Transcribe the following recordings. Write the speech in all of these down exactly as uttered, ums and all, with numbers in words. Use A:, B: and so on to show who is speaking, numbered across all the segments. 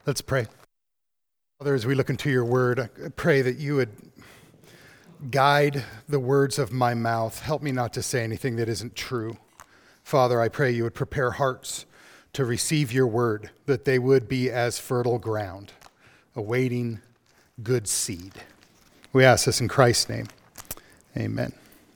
A: Let's pray. Father, as we look into your word, I pray that you would guide the words of my mouth. Help me not to say anything that isn't true. Father, I pray you would prepare hearts to receive your word, that they would be as fertile ground, awaiting good seed. We ask this in Christ's name. Amen.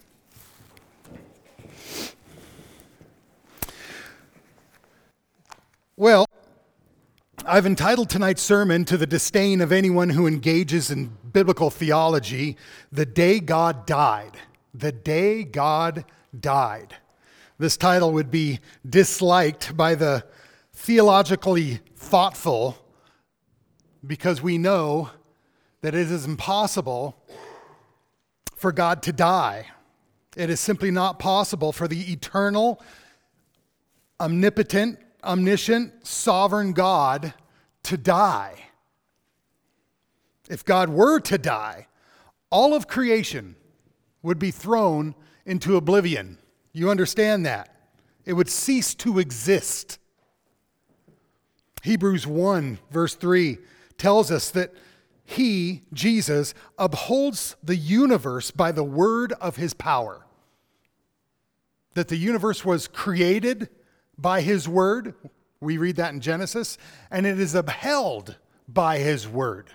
A: Well, I've entitled tonight's sermon, to the disdain of anyone who engages in biblical theology, The Day God Died. The Day God Died. This title would be disliked by the theologically thoughtful because we know that it is impossible for God to die. It is simply not possible for the eternal, omnipotent, omniscient, sovereign God to die. If God were to die, all of creation would be thrown into oblivion. You understand that? It would cease to exist. Hebrews one, verse three, tells us that he, Jesus, upholds the universe by the word of his power. That the universe was created by his word. We read that in Genesis. And it is upheld by his word.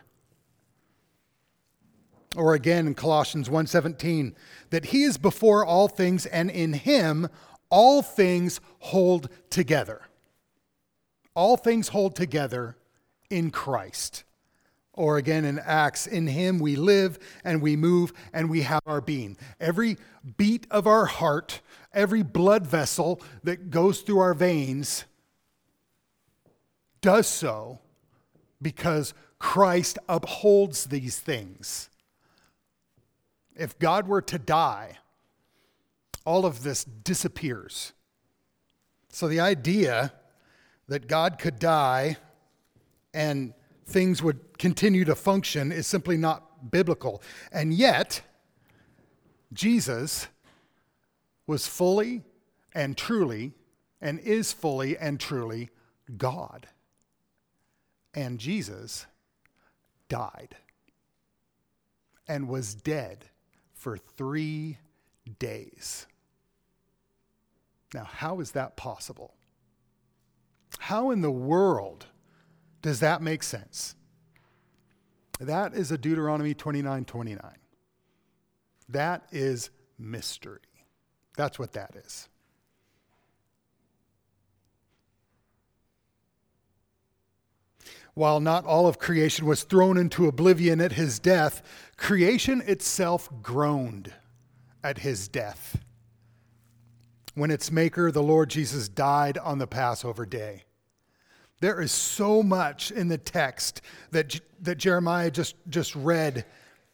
A: Or again in Colossians one seventeen, that he is before all things, and in him all things hold together. All things hold together in Christ. Or again in Acts, in him we live and we move and we have our being. Every beat of our heart, every blood vessel that goes through our veins does so because Christ upholds these things. If God were to die, all of this disappears. So the idea that God could die and things would continue to function is simply not biblical. And yet, Jesus was fully and truly, and is fully and truly God. And Jesus died and was dead for three days. Now, how is that possible? How in the world does that make sense? That is a Deuteronomy twenty-nine twenty-nine. That is mystery. That's what that is. While not all of creation was thrown into oblivion at his death, creation itself groaned at his death when its maker, the Lord Jesus, died on the Passover day. There is so much in the text that, that Jeremiah just, just read.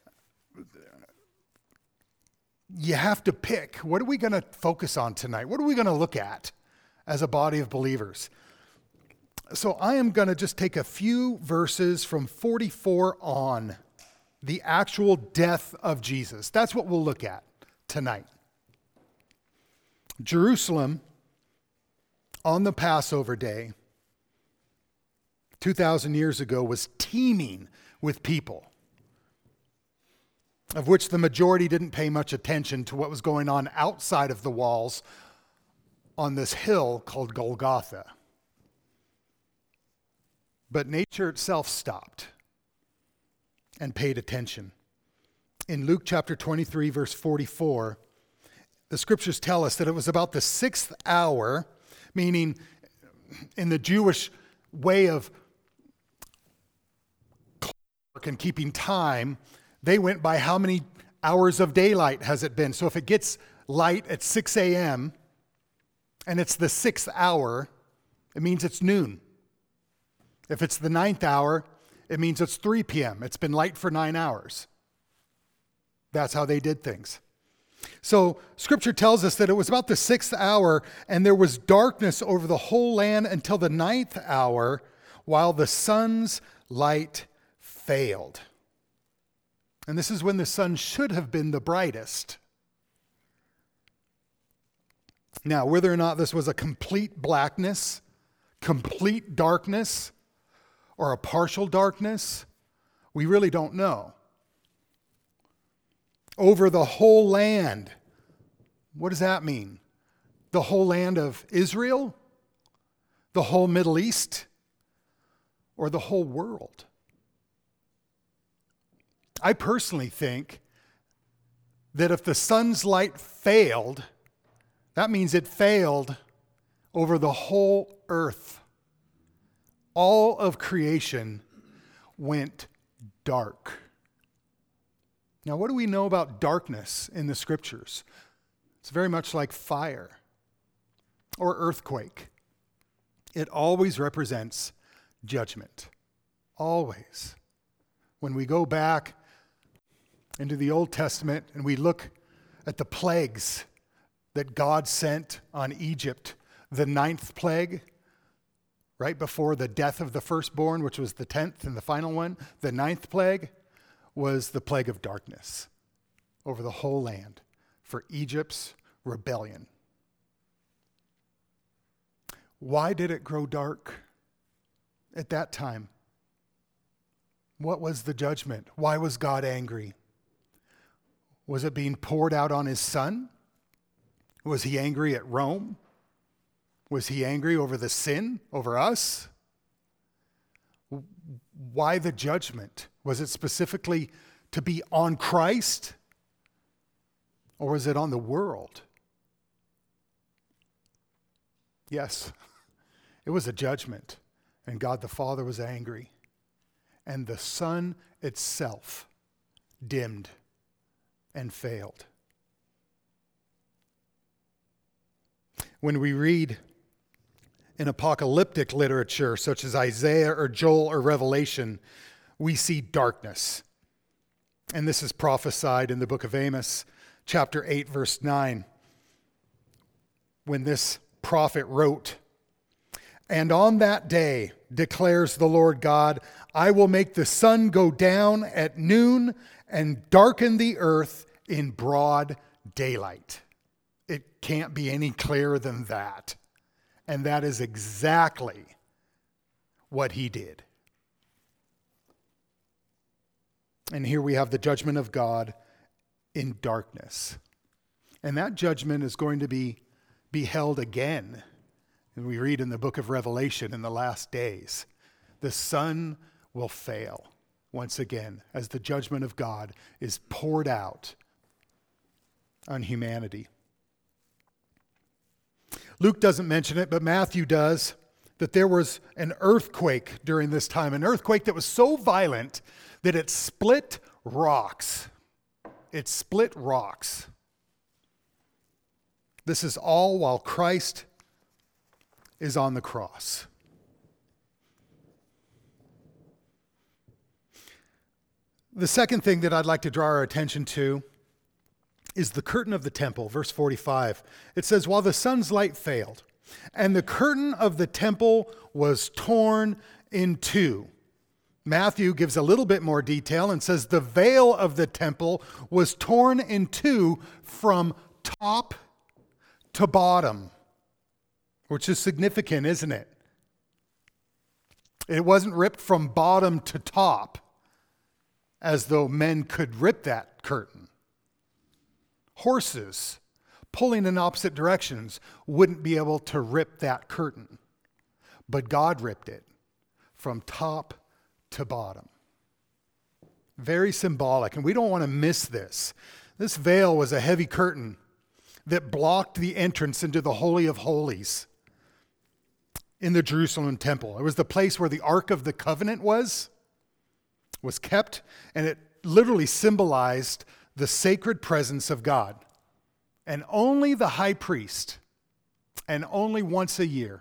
A: You have to pick. What are we going to focus on tonight? What are we going to look at as a body of believers? So I am going to just take a few verses from forty-four on, the actual death of Jesus. That's what we'll look at tonight. Jerusalem on the Passover day, two thousand years ago, was teeming with people, of which the majority didn't pay much attention to what was going on outside of the walls on this hill called Golgotha. But nature itself stopped and paid attention. In Luke chapter twenty-three, verse forty-four, the scriptures tell us that it was about the sixth hour, meaning in the Jewish way of clock and keeping time, they went by how many hours of daylight has it been. So if it gets light at six a.m. and it's the sixth hour, it means it's noon. If it's the ninth hour, it means it's three p.m. It's been light for nine hours. That's how they did things. So Scripture tells us that it was about the sixth hour, and there was darkness over the whole land until the ninth hour, while the sun's light failed. And this is when the sun should have been the brightest. Now, whether or not this was a complete blackness, complete darkness, or a partial darkness? We really don't know. Over the whole land. What does that mean? The whole land of Israel? The whole Middle East? Or the whole world? I personally think that if the sun's light failed, that means it failed over the whole earth. All of creation went dark. Now, what do we know about darkness in the scriptures? It's very much like fire or earthquake. It always represents judgment. Always. When we go back into the Old Testament and we look at the plagues that God sent on Egypt, the ninth plague, right before the death of the firstborn, which was the tenth and the final one, the ninth plague was the plague of darkness over the whole land for Egypt's rebellion. Why did it grow dark at that time? What was the judgment? Why was God angry? Was it being poured out on his son? Was he angry at Rome? Was he angry over the sin, over us? Why the judgment? Was it specifically to be on Christ? Or was it on the world? Yes, it was a judgment, and God the Father was angry. And the sun itself dimmed and failed. When we read in apocalyptic literature, such as Isaiah or Joel or Revelation, we see darkness. And this is prophesied in the book of Amos, chapter eight, verse nine, when this prophet wrote, "And on that day, declares the Lord God, I will make the sun go down at noon and darken the earth in broad daylight." It can't be any clearer than that. And that is exactly what he did. And here we have the judgment of God in darkness. And that judgment is going to be beheld again. And we read in the book of Revelation in the last days, the sun will fail once again as the judgment of God is poured out on humanity. Luke doesn't mention it, but Matthew does, that there was an earthquake during this time, an earthquake that was so violent that it split rocks. It split rocks. This is all while Christ is on the cross. The second thing that I'd like to draw our attention to is the curtain of the temple, verse forty-five. It says, "While the sun's light failed, and the curtain of the temple was torn in two." Matthew gives a little bit more detail and says the veil of the temple was torn in two from top to bottom, which is significant, isn't it? It wasn't ripped from bottom to top, as though men could rip that curtain. Horses pulling in opposite directions wouldn't be able to rip that curtain. But God ripped it from top to bottom. Very symbolic, and we don't want to miss this. This veil was a heavy curtain that blocked the entrance into the Holy of Holies in the Jerusalem temple. It was the place where the Ark of the Covenant was, was kept, and it literally symbolized the sacred presence of God. And only the high priest, and only once a year,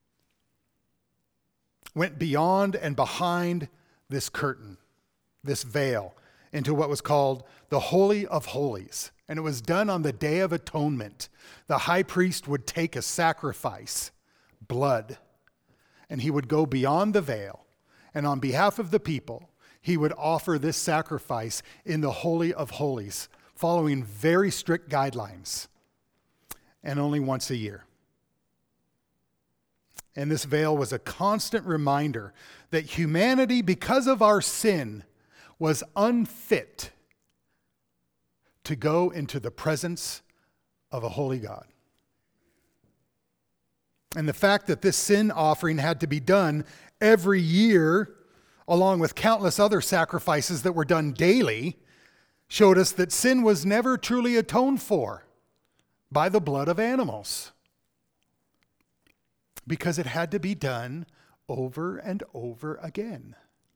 A: went beyond and behind this curtain, this veil, into what was called the Holy of Holies. And it was done on the Day of Atonement. The high priest would take a sacrifice, blood, and he would go beyond the veil. And on behalf of the people, he would offer this sacrifice in the Holy of Holies, following very strict guidelines, and only once a year. And this veil was a constant reminder that humanity, because of our sin, was unfit to go into the presence of a holy God. And the fact that this sin offering had to be done every year, along with countless other sacrifices that were done daily, showed us that sin was never truly atoned for by the blood of animals, because it had to be done over and over again.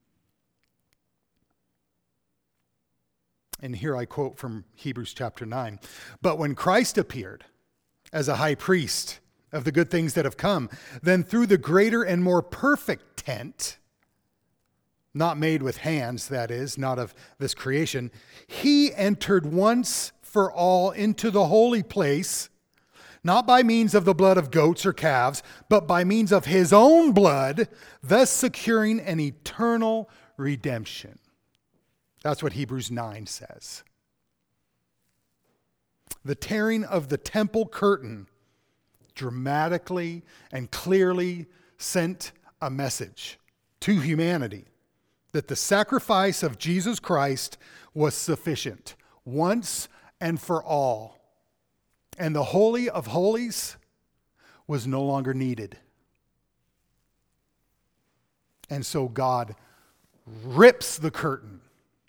A: And here I quote from Hebrews chapter nine. But when Christ appeared as a high priest of the good things that have come, then through the greater and more perfect tent, not made with hands, that is, not of this creation, he entered once for all into the holy place, not by means of the blood of goats or calves, but by means of his own blood, thus securing an eternal redemption. That's what Hebrews nine says. The tearing of the temple curtain dramatically and clearly sent a message to humanity that the sacrifice of Jesus Christ was sufficient once and for all. And the Holy of Holies was no longer needed. And so God rips the curtain,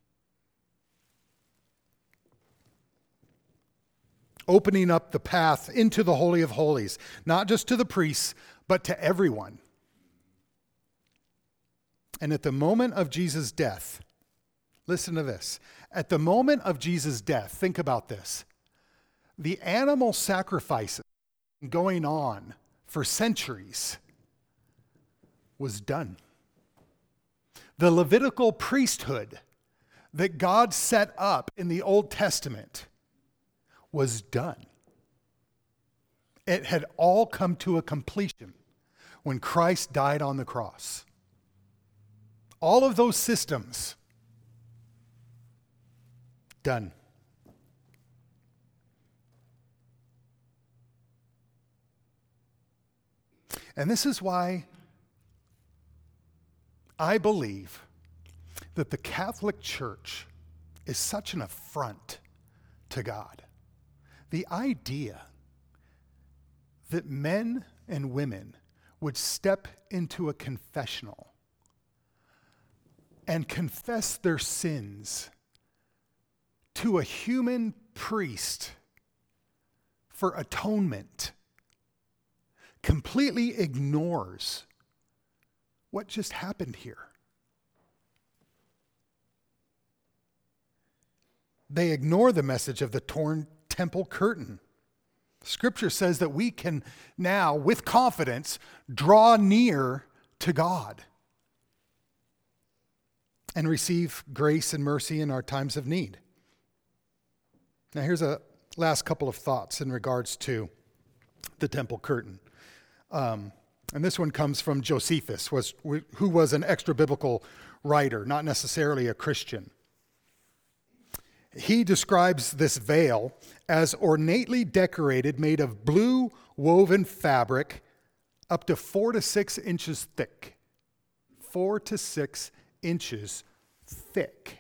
A: opening up the path into the Holy of Holies, not just to the priests, but to everyone. And at the moment of Jesus' death, listen to this. At the moment of Jesus' death, think about this. The animal sacrifices going on for centuries was done. The Levitical priesthood that God set up in the Old Testament was done. It had all come to a completion when Christ died on the cross. All of those systems, done. And this is why I believe that the Catholic Church is such an affront to God. The idea that men and women would step into a confessional and confess their sins to a human priest for atonement completely ignores what just happened here. They ignore the message of the torn temple curtain. Scripture says that we can now, with confidence, draw near to God and receive grace and mercy in our times of need. Now, here's a last couple of thoughts in regards to the temple curtain. Um, and this one comes from Josephus, was, who was an extra-biblical writer, not necessarily a Christian. He describes this veil as ornately decorated, made of blue woven fabric up to four to six inches thick. Four to six inches thick.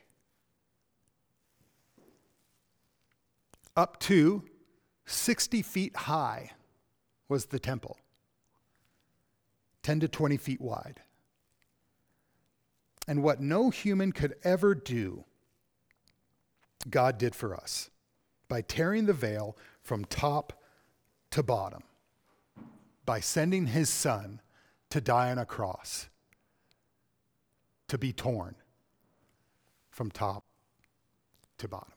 A: Up to sixty feet high was the temple. ten to twenty feet wide. And what no human could ever do, God did for us by tearing the veil from top to bottom, by sending his son to die on a cross, to be torn from top to bottom.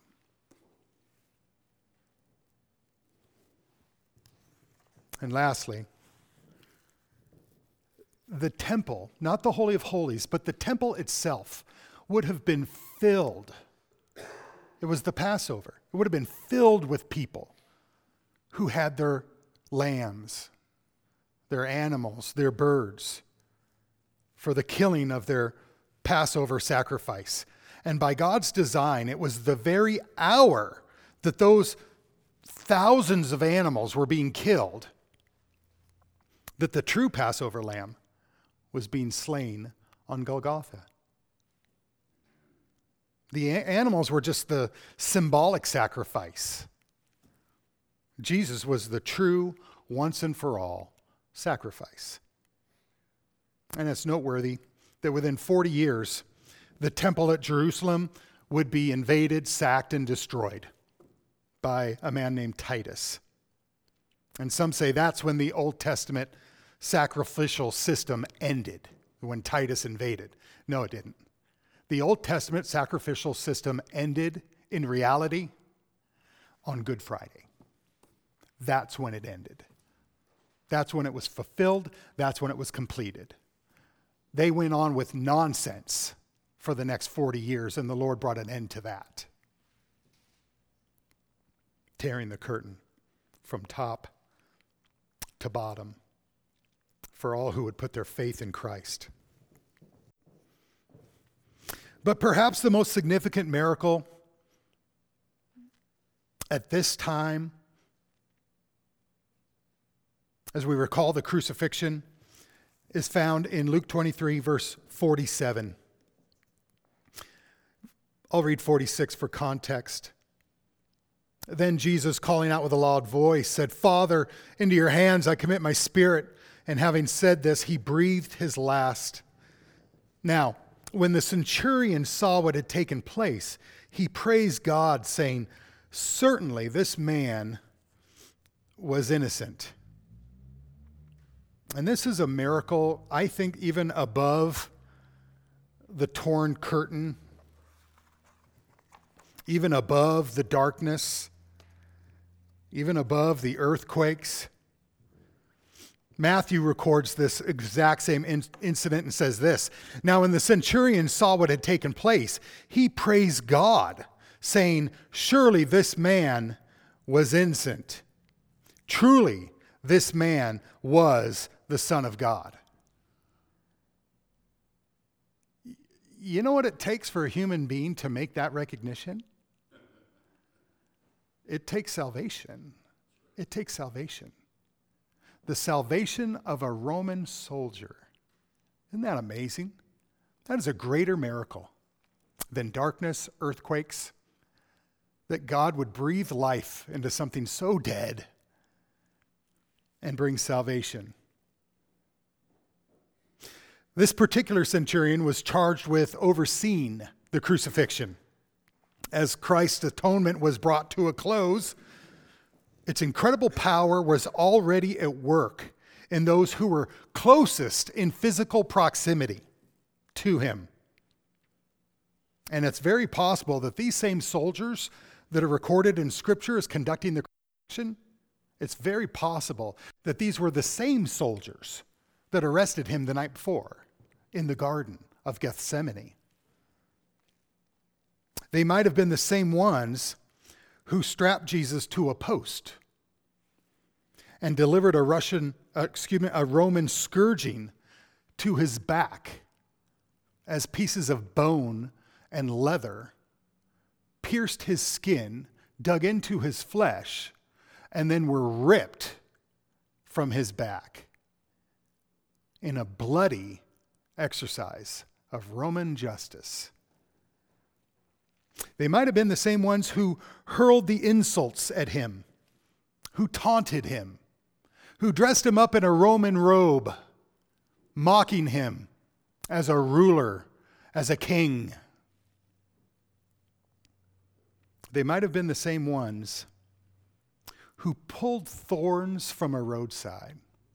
A: And lastly, the temple, not the Holy of Holies, but the temple itself would have been filled. It was the Passover. It would have been filled with people who had their lambs, their animals, their birds for the killing of their Passover sacrifice. And by God's design, it was the very hour that those thousands of animals were being killed that the true Passover lamb was being slain on Golgotha. The a- animals were just the symbolic sacrifice. Jesus was the true, once and for all sacrifice. And it's noteworthy that within forty years, the temple at Jerusalem would be invaded, sacked, and destroyed by a man named Titus. And some say that's when the Old Testament sacrificial system ended, when Titus invaded. No, it didn't. The Old Testament sacrificial system ended in reality on Good Friday. That's when it ended. That's when it was fulfilled. That's when it was completed. They went on with nonsense for the next forty years, and the Lord brought an end to that, tearing the curtain from top to bottom for all who would put their faith in Christ. But perhaps the most significant miracle at this time, as we recall the crucifixion, is found in Luke twenty-three, verse forty-seven. I'll read forty-six for context. Then Jesus, calling out with a loud voice, said, "Father, into your hands I commit my spirit." And having said this, he breathed his last. Now, when the centurion saw what had taken place, he praised God, saying, "Certainly this man was innocent." And this is a miracle, I think, even above the torn curtain, even above the darkness, even above the earthquakes. Matthew records this exact same in- incident and says this: "Now when the centurion saw what had taken place, he praised God, saying, 'Surely this man was innocent. Truly, this man was the Son of God.'" You know what it takes for a human being to make that recognition? It takes salvation. It takes salvation. The salvation of a Roman soldier. Isn't that amazing? That is a greater miracle than darkness, earthquakes, that God would breathe life into something so dead and bring salvation. This particular centurion was charged with overseeing the crucifixion. As Christ's atonement was brought to a close, its incredible power was already at work in those who were closest in physical proximity to him. And it's very possible that these same soldiers that are recorded in Scripture as conducting the crucifixion, it's very possible that these were the same soldiers that arrested him the night before in the Garden of Gethsemane. They might have been the same ones who strapped Jesus to a post and delivered a Russian, uh, excuse me, a Roman scourging to his back as pieces of bone and leather pierced his skin, dug into his flesh, and then were ripped from his back in a bloody exercise of Roman justice. They might have been the same ones who hurled the insults at him, who taunted him, who dressed him up in a Roman robe, mocking him as a ruler, as a king. They might have been the same ones who pulled thorns from a roadside,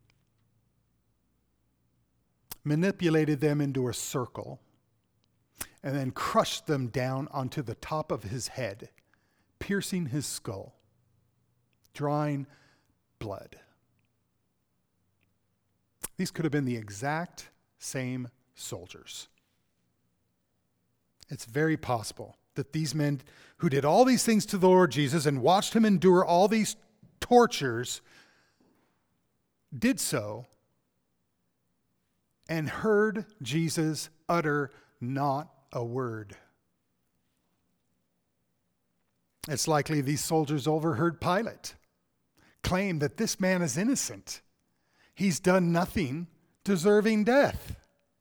A: manipulated them into a circle, and then crushed them down onto the top of his head, piercing his skull, drawing blood. These could have been the exact same soldiers. It's very possible that these men who did all these things to the Lord Jesus and watched him endure all these tortures did so and heard Jesus utter not a word. It's likely these soldiers overheard Pilate claim that this man is innocent. He's done nothing deserving death.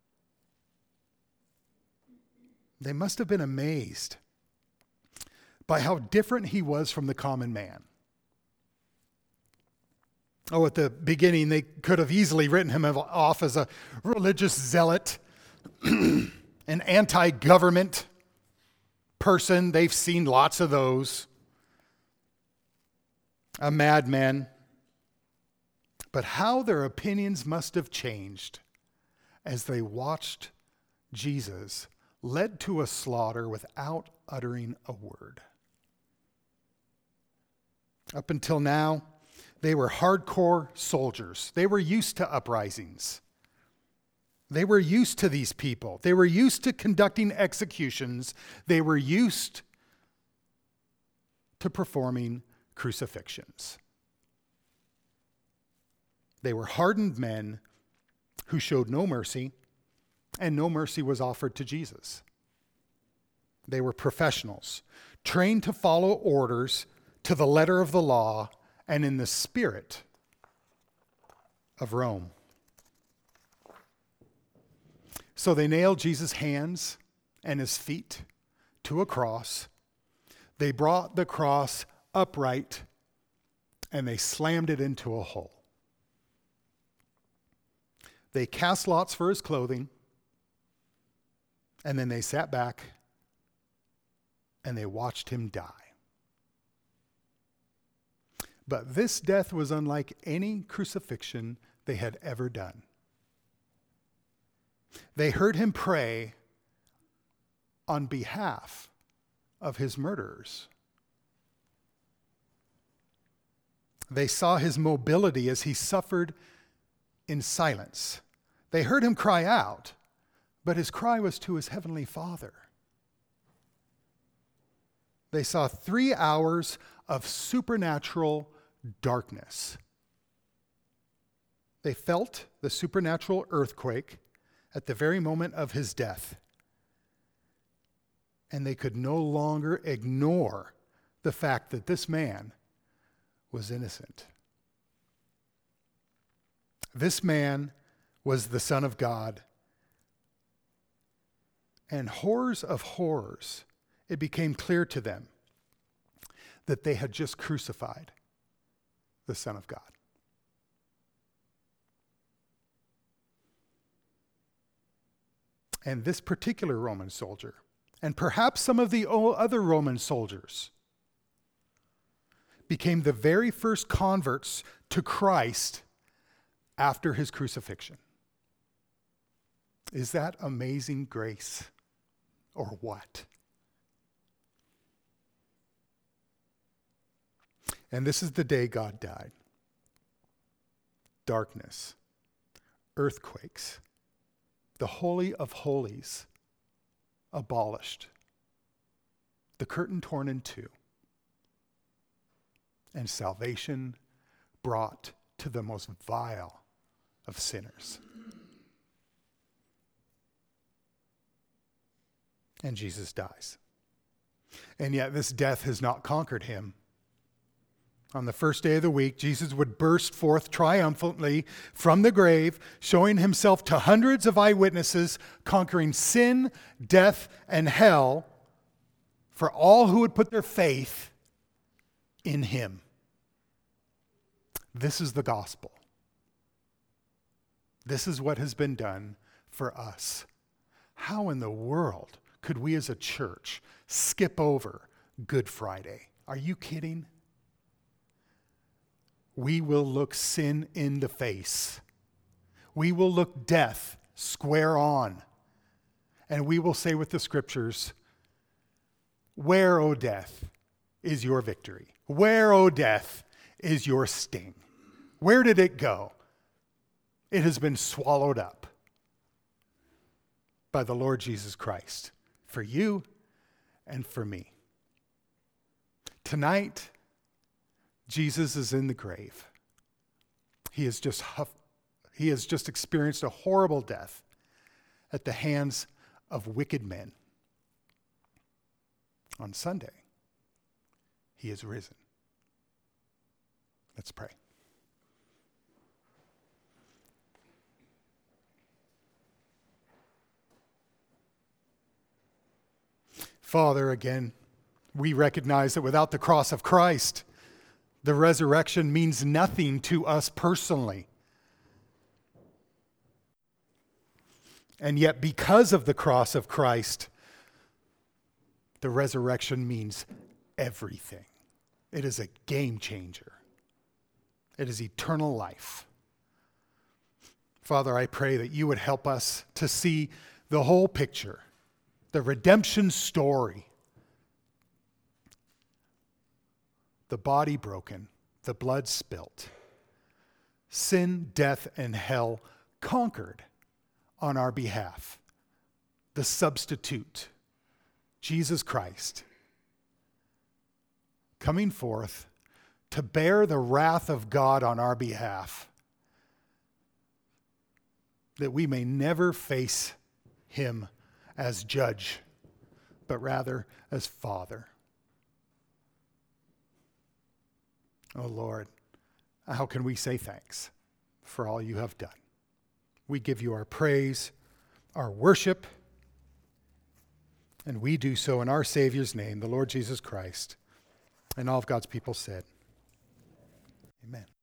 A: They must have been amazed by how different he was from the common man. Oh, at the beginning, they could have easily written him off as a religious zealot, an anti-government person. They've seen lots of those. A madman. But how their opinions must have changed as they watched Jesus led to a slaughter without uttering a word. Up until now, they were hardcore soldiers. They were used to uprisings. They were used to these people. They were used to conducting executions. They were used to performing crucifixions. They were hardened men who showed no mercy, and no mercy was offered to Jesus. They were professionals, trained to follow orders to the letter of the law and in the spirit of Rome. So they nailed Jesus' hands and his feet to a cross. They brought the cross upright and they slammed it into a hole. They cast lots for his clothing, and then they sat back and they watched him die. But this death was unlike any crucifixion they had ever done. They heard him pray on behalf of his murderers. They saw his mobility as he suffered in silence. They heard him cry out, but his cry was to his heavenly Father. They saw three hours of supernatural darkness. They felt the supernatural earthquake at the very moment of his death. And they could no longer ignore the fact that this man was innocent. This man was the Son of God. And horrors of horrors, it became clear to them that they had just crucified the Son of God. And this particular Roman soldier, and perhaps some of the other Roman soldiers, became the very first converts to Christ after his crucifixion. Is that amazing grace or what? And this is the day God died. Darkness, earthquakes, the Holy of Holies abolished, the curtain torn in two, and salvation brought to the most vile of sinners. And Jesus dies. And yet this death has not conquered him. On the first day of the week, Jesus would burst forth triumphantly from the grave, showing himself to hundreds of eyewitnesses, conquering sin, death, and hell for all who would put their faith in him. This is the gospel. This is what has been done for us. How in the world could we as a church skip over Good Friday? Are you kidding? We will look sin in the face. We will look death square on. And we will say with the scriptures, "Where, O death, is your victory? Where, O death, is your sting? Where did it go? It has been swallowed up by the Lord Jesus Christ for you and for me." Tonight, Jesus is in the grave. He has just huff, he has just experienced a horrible death at the hands of wicked men. On Sunday, he is risen. Let's pray. Father, again, we recognize that without the cross of Christ, the resurrection means nothing to us personally. And yet, because of the cross of Christ, the resurrection means everything. It is a game changer. It is eternal life. Father, I pray that you would help us to see the whole picture, the redemption story. The body broken, the blood spilt, sin, death, and hell conquered on our behalf. The substitute, Jesus Christ, coming forth to bear the wrath of God on our behalf, that we may never face him as judge, but rather as Father. Oh Lord, how can we say thanks for all you have done? We give you our praise, our worship, and we do so in our Savior's name, the Lord Jesus Christ. And all of God's people said, amen.